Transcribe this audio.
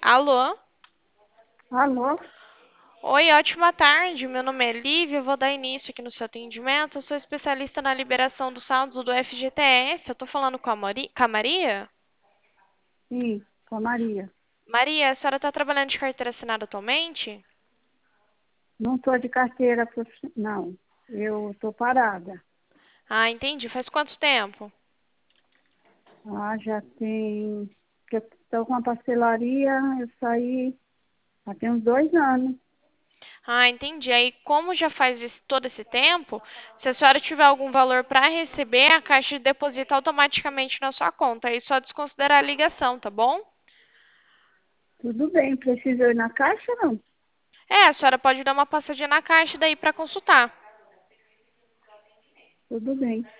Alô? Alô? Oi, ótima tarde. Meu nome é Lívia. Eu vou dar início aqui no seu atendimento. Eu sou especialista na liberação dos saldos do FGTS. Eu tô falando com com a Maria? Sim, com a Maria. Maria, a senhora está trabalhando de carteira assinada atualmente? Não estou de carteira profissional. Eu estou parada. Ah, entendi. Faz quanto tempo? Já tem. Que eu estou com a parcelaria, eu saí há tem uns 2 anos. Ah, entendi. Aí, como já faz todo esse tempo, se a senhora tiver algum valor para receber, a Caixa deposita automaticamente na sua conta. Aí, só desconsiderar a ligação, tá bom? Tudo bem, precisa ir na caixa não? É, a senhora pode dar uma passadinha na Caixa daí para consultar. Tudo bem.